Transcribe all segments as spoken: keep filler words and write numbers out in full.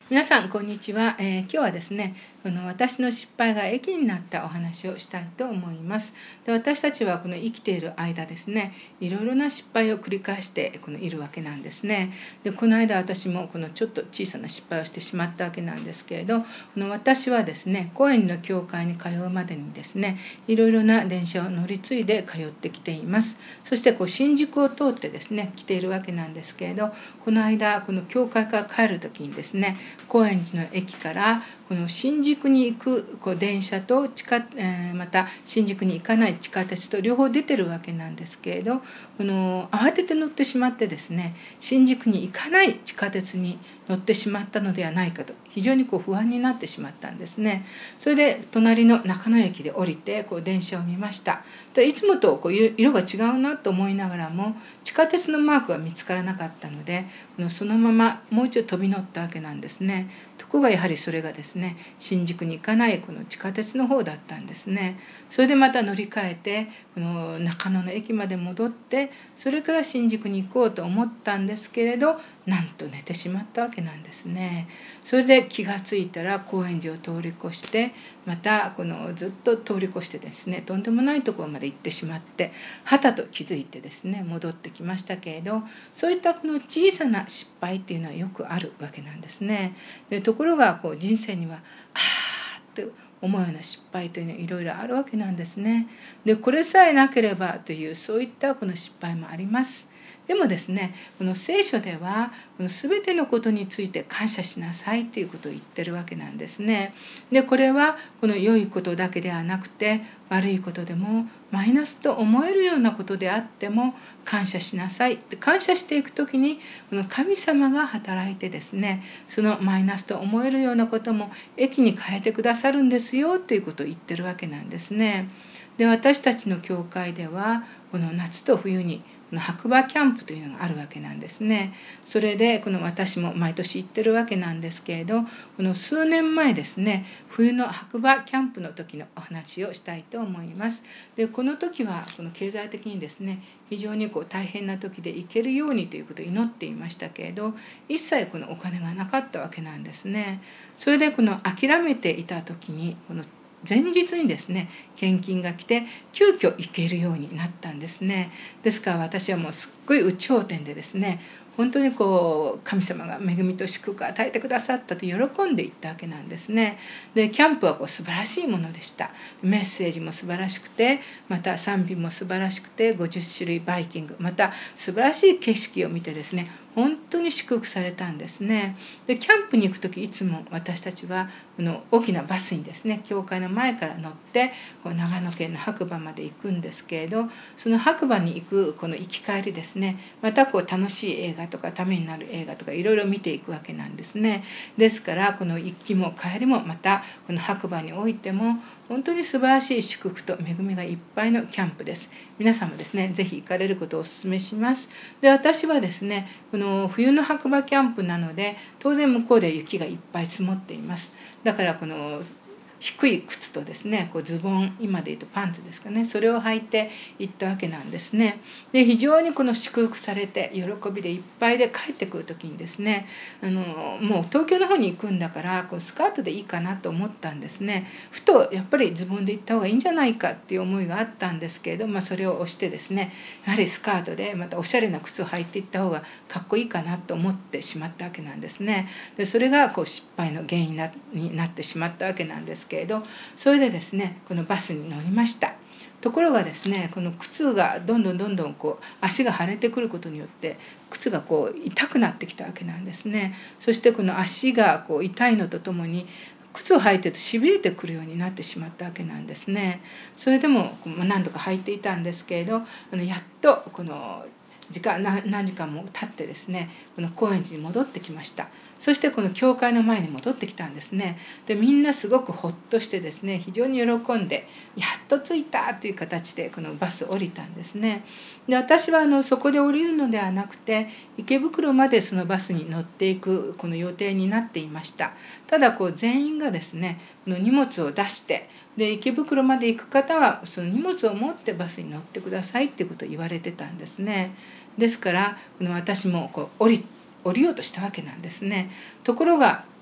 皆さんこんにちは、えー、今日はですねこの私の失敗が益になったお話をしたいと思います。で私たちはこの生きている間ですねいろいろな失敗を繰り返してこのいるわけなんですね。でこの間私もこのちょっと小さな失敗をしてしまったわけなんですけれど、この私はですね高円寺の教会に通うまでにですねいろいろな電車を乗り継いで通ってきています。そしてこう新宿を通ってですね来ているわけなんですけれど、この間この教会から帰る時にですね高円寺の駅からこの新宿に行くこう電車と地下、えー、また新宿に行かない地下鉄と両方出てるわけなんですけれど、この慌てて乗ってしまってですね新宿に行かない地下鉄に乗ってしまったのではないかと非常にこう不安になってしまったんですね。それで隣の中野駅で降りてこう電車を見ました。でいつもとこう色が違うなと思いながらも地下鉄のマークが見つからなかったのでそのままもう一度飛び乗ったわけなんですね。ところがやはりそれがですね新宿に行かないこの地下鉄の方だったんですね。それでまた乗り換えてこの中野の駅まで戻ってそれから新宿に行こうと思ったんですけれど、なんと寝てしまったわけなんですね。それで気がついたら高円寺を通り越してまたこのずっと通り越してですねとんでもないところまで行ってしまってはたと気づいてですね戻ってきましたけれど、そういったこの小さな失敗っていうのはよくあるわけなんですね。でところがこう人生にはあーって思うような失敗というのはいろいろあるわけなんですね。でこれさえなければというそういったこの失敗もあります。でもですねこの聖書ではこの全てのことについて感謝しなさいということを言ってるわけなんですね。でこれはこの良いことだけではなくて悪いことでもマイナスと思えるようなことであっても感謝しなさいって感謝していくときにこの神様が働いてですねそのマイナスと思えるようなことも益に変えてくださるんですよということを言ってるわけなんですね。で私たちの教会ではこの夏と冬に白馬キャンプというのがあるわけなんですね。それでこの私も毎年行ってるわけなんですけれど、この数年前ですね冬の白馬キャンプの時のお話をしたいと思います。でこの時はこの経済的にですね非常にこう大変な時で行けるようにということを祈っていましたけれど、一切このお金がなかったわけなんですね。それでこの諦めていた時にこの前日にですね献金が来て急遽行けるようになったんですね。ですから私はもうすっごい有頂天でですね本当にこう神様が恵みと祝福を与えてくださったと喜んでいったわけなんですね。でキャンプはこう素晴らしいものでした。メッセージも素晴らしくてまた賛美も素晴らしくてごじゅっしゅるいバイキングまた素晴らしい景色を見てですね本当に祝福されたんですね。でキャンプに行く時いつも私たちはこの大きなバスにですね教会の前から乗ってこう長野県の白馬まで行くんですけれど、その白馬に行くこの行き帰りですねまたこう楽しい映画とかためになる映画とかいろいろ見ていくわけなんですね。ですからこの行きも帰りもまたこの白馬においても本当に素晴らしい祝福と恵みがいっぱいのキャンプです。皆さんもですねぜひ行かれることをお勧めします。で私はですねこの冬の白馬キャンプなので当然向こうで雪がいっぱい積もっています。だからこの低い靴とですねこうズボン今で言うとパンツですかねそれを履いて行ったわけなんですね。で非常にこの祝福されて喜びでいっぱいで帰ってくる時にですねあのもう東京の方に行くんだからこうスカートでいいかなと思ったんですね。ふとやっぱりズボンで行った方がいいんじゃないかっていう思いがあったんですけれど、まあ、それを押してですねやはりスカートでまたおしゃれな靴を履いていった方がかっこいいかなと思ってしまったわけなんですね。でそれがこう失敗の原因になってしまったわけなんですけれど、それでですねこのバスに乗りました。ところがですねこの靴がどんどんどんどんこう足が腫れてくることによって靴がこう痛くなってきたわけなんですね。そしてこの足がこう痛いのとともに靴を履いてるとしびれてくるようになってしまったわけなんですね。それでも何度か履いていたんですけれどあのやっとこの時間何時間も経ってですねこの高円寺に戻ってきました。そしてこの教会の前に戻ってきたんですね。でみんなすごくほっとしてですね非常に喜んでやっと着いたという形でこのバス降りたんですね。で私はあのそこで降りるのではなくて池袋までそのバスに乗っていくこの予定になっていました。ただこう全員がですねこの荷物を出してで池袋まで行く方はその荷物を持ってバスに乗ってくださいっていうことを言われてたんですね。ですからこの私もこう降り降りようとしたわけなんですね。ところが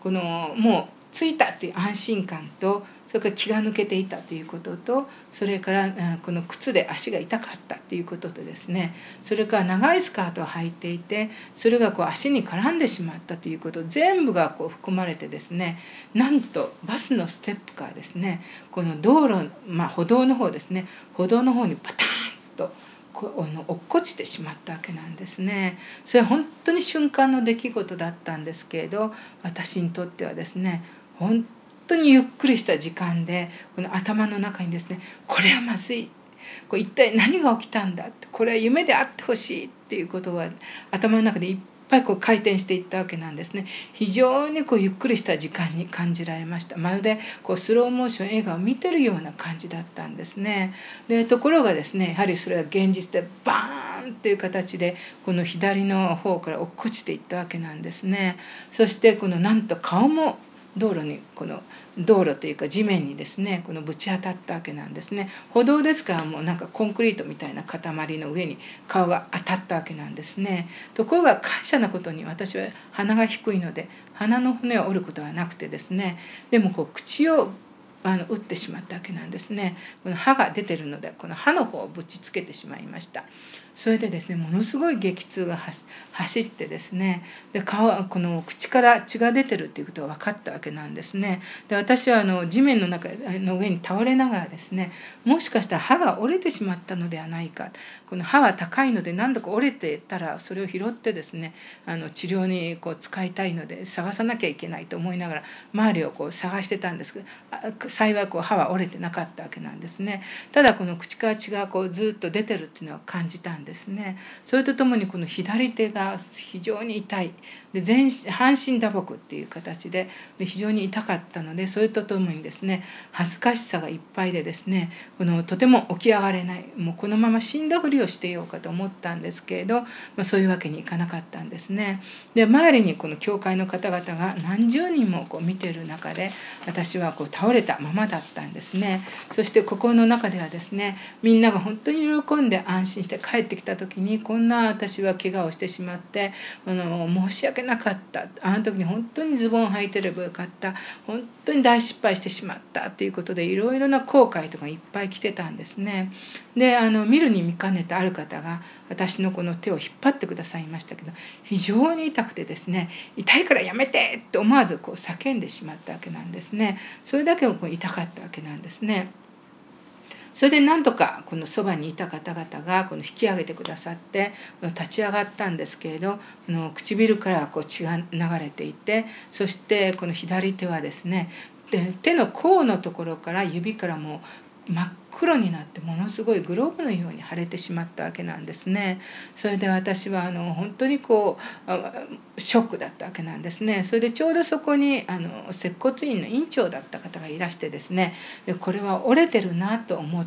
このもう着いたっていう安心感と、それから気が抜けていたということと、それからこの靴で足が痛かったということとですね、それから長いスカートを履いていて、それがこう足に絡んでしまったということ、全部がこう含まれてですね、なんとバスのステップからですね、この道路、まあ、歩道の方ですね、歩道の方にパターンとこう落っこちてしまったわけなんですね。それは本当に瞬間の出来事だったんですけれど、私にとってはですね、本当にゆっくりした時間で、この頭の中にですね、これはまずい、これ一体何が起きたんだって、これは夢であってほしいっていうことが頭の中でいっぱいこう回転していったわけなんですね。非常にこうゆっくりした時間に感じられました。まるでこうスローモーション映画を見てるような感じだったんですね。でところがですね、やはりそれは現実でバーンっていう形でこの左の方から落っこちていったわけなんですね。そしてこのなんと顔も道路に、この道路というか地面にですね、このぶち当たったわけなんですね。歩道ですから、もうなんかコンクリートみたいな塊の上に顔が当たったわけなんですね。ところが感謝なことに、私は鼻が低いので鼻の骨を折ることはなくてですね、でもこう口をあの打ってしまったわけなんですね。この歯が出てるので、この歯の方をぶちつけてしまいました。それでですね、ものすごい激痛が走ってですね、で顔この口から血が出てるっていうことが分かったわけなんですね。で私はあの地面の中の上に倒れながらですね、もしかしたら歯が折れてしまったのではないか、この歯は高いので何度か折れてたらそれを拾ってですね、あの治療にこう使いたいので探さなきゃいけないと思いながら周りをこう探してたんですけど、幸いこう歯は折れてなかったわけなんですね。ただこの口から血がこうずっと出てるっていうのは感じたんですね。それとともにこの左手が非常に痛いで、全身半身打撲っていう形でで非常に痛かったので、それとともにですね、恥ずかしさがいっぱいでですね、このとても起き上がれない、もうこのまま死んだふりをしていようかと思ったんですけれど、まあ、そういうわけにいかなかったんですね。で周りにこの教会の方々が何十人もこう見ている中で、私はこう倒れたままだったんですね。そして心の中ではですね、みんなが本当に喜んで安心して帰ってきた時に、こんな私は怪我をしてしまってあの申し訳なかった、あの時に本当にズボン履いてればよかった、本当に大失敗してしまったということで、いろいろな後悔とかいっぱい来てたんですね。であの見るに見かねたある方が私のこの手を引っ張ってくださいましたけど、非常に痛くてですね、痛いからやめてって思わずこう叫んでしまったわけなんですね。それだけこう痛かったわけなんですね。それでなんとかこのそばにいた方々がこの引き上げてくださって立ち上がったんですけれど、この唇からこう血が流れていて、そしてこの左手はですね、で手の甲のところから指からもう真っ黒になって、ものすごいグローブのように腫れてしまったわけなんですね。それで私はあの本当にこうショックだったわけなんですね。それでちょうどそこにあの接骨院の院長だった方がいらしてですね、でこれは折れてるなと思って、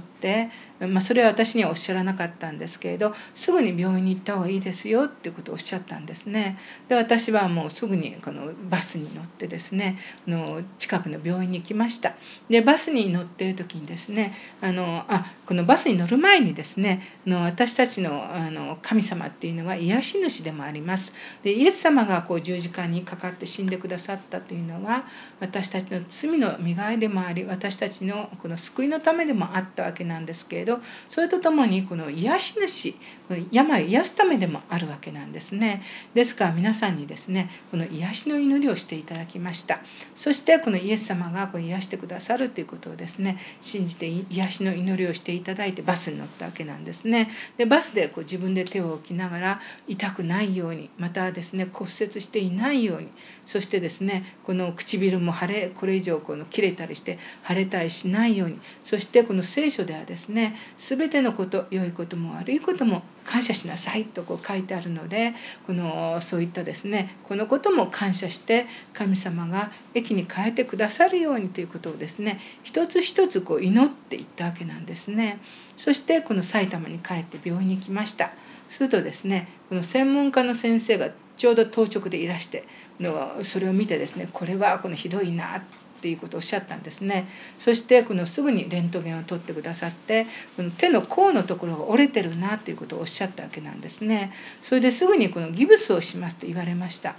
まあ、それは私にはおっしゃらなかったんですけれど、すぐに病院に行った方がいいですよっていうことをおっしゃったんですね。で私はもうすぐにこのバスに乗ってですね、あの近くの病院に行きました。でバスに乗っている時にですね、あのあこのバスに乗る前にですね、あの私たちのあの神様っていうのは癒し主でもあります。でイエス様がこう十字架にかかって死んでくださったというのは、私たちの罪の身代わりでもあり、私たちのこの救いのためでもあったわけなんですけれど、それとともにこの癒し主、この病を癒すためでもあるわけなんですね。ですから皆さんにですね、この癒しの祈りをしていただきました。そしてこのイエス様がこう癒してくださるということをですね、信じて癒しの祈りをしていただいてバスに乗ったわけなんですね。でバスでこう自分で手を置きながら、痛くないように、またですね骨折していないように、そしてですねこの唇も腫れこれ以上この切れたりして腫れたりしないように、そしてこの聖書ではですね、全てのこと、良いことも悪いことも感謝しなさいとこう書いてあるので、このそういったですねこのことも感謝して神様が益に変えてくださるようにということをですね、一つ一つこう祈っていったわけなんですね。そしてこの埼玉に帰って病院に来ました。するとですね、この専門家の先生がちょうど当直でいらして、それを見てですね、これはこのひどいなっていうことをおっしゃったんですね。そしてこのすぐにレントゲンを取ってくださって、この手の甲のところが折れてるなということをおっしゃったわけなんですね。それですぐにこのギブスをしますと言われました。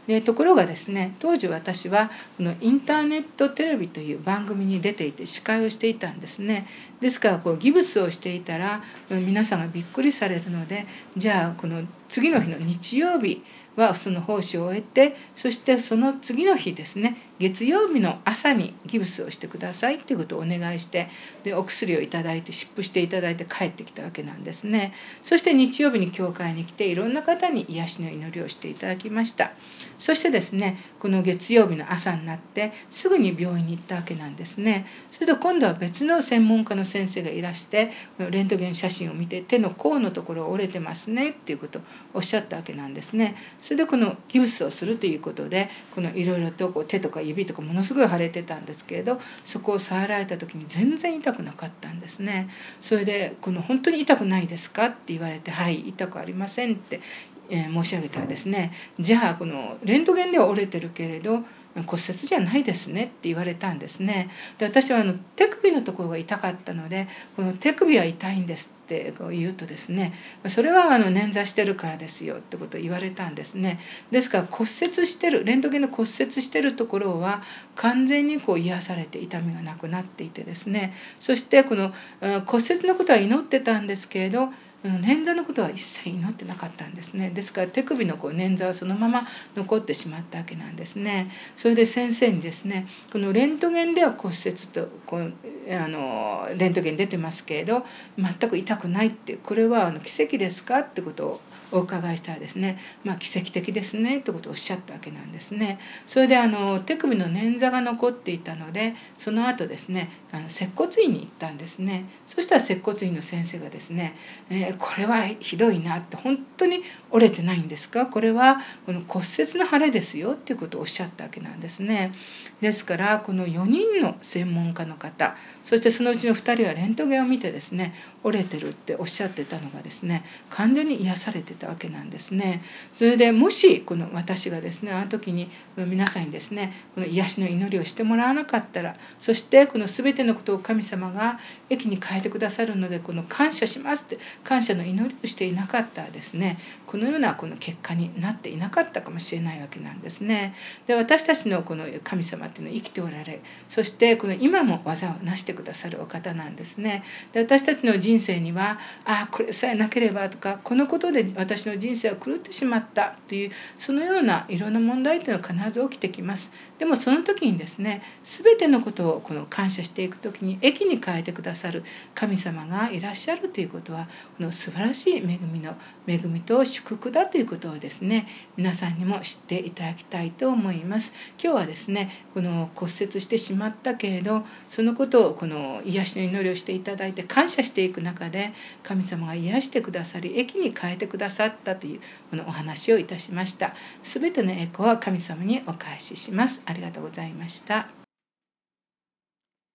でところがですね、当時私はこのインターネットテレビという番組に出ていて司会をしていたんですね。ですからこうギブスをしていたら皆さんがびっくりされるので、じゃあこの次の日の日曜日はその奉仕を終えて、そしてその次の日ですね、月曜日の朝にギブスをしてくださいっていうことをお願いして、でお薬をいただいて湿布していただいて帰ってきたわけなんですね。そして日曜日に教会に来ていろんな方に癒しの祈りをしていただきました。そしてですね、この月曜日の朝になってすぐに病院に行ったわけなんですね。それで今度は別の専門家の先生がいらして、レントゲン写真を見て、手の甲のところが折れてますねっていうことをおっしゃったわけなんですね。それでこのギブスをするということで、このいろいろとこう手とか指とかものすごい腫れてたんですけれど、そこを触られた時に全然痛くなかったんですね。それでこの本当に痛くないですかって言われて、はい痛くありませんって申し上げたらですね、じゃあこのレントゲンでは折れてるけれど骨折じゃないですねって言われたんですね。で私はあの手首のところが痛かったので、この手首は痛いんですって言うとですね、それはあの捻挫してるからですよってことを言われたんですね。ですから骨折してる、レントゲンで骨折してるところは完全にこう癒されて痛みがなくなっていてですね、そしてこの骨折のことは祈ってたんですけれど、捻挫のことは一切祈ってなかったんですね。ですから手首のこう捻挫はそのまま残ってしまったわけなんですね。それで先生にですね、このレントゲンでは骨折とこうあのレントゲン出てますけれど全く痛くないって、これはあの奇跡ですかってことをお伺いしたらですね、まあ奇跡的ですねってことをおっしゃったわけなんですね。それであの手首の捻挫が残っていたので、その後ですね、あの接骨院に行ったんですね。そしたら接骨院の先生がですね、えー、これはひどいなって、本当に折れてないんですか、これはこの骨折の腫れですよっていうことをおっしゃったわけなんですね。ですからこのよにんの専門家の方、そしてそのうちのふたりはレントゲンを見てですね、折れてるっておっしゃってたのがですね、完全に癒されてたわけなんですね。それでもしこの私がですね、あの時に皆さんにですね、この癒しの祈りをしてもらわなかったら、そしてこの全てのことを神様が益に変えてくださるので、この感謝しますって感謝の祈りをしていなかったらですね、このようなこの結果になっていなかったかもしれないわけなんですね。で私たちのこの神様っていうのは生きておられ、そしてこの今も技を成してくださるお方なんですね。で私たちの人生には、ああこれさえなければとか、このことで私の人生は狂ってしまったという、そのようないろんな問題というのは必ず起きてきます。でもその時にですね、全てのことをこの感謝していく時に益に変えてくださる神様がいらっしゃるということは、この素晴らしい恵みの恵みと祝福だということをですね、皆さんにも知っていただきたいと思います。今日はですね、この骨折してしまったけれど、そのことをこの癒しの祈りをしていただいて感謝していく中で、神様が癒してくださり益に変えてくださったというこのお話をいたしました。すべての栄光は神様にお返しします。ありがとうございました。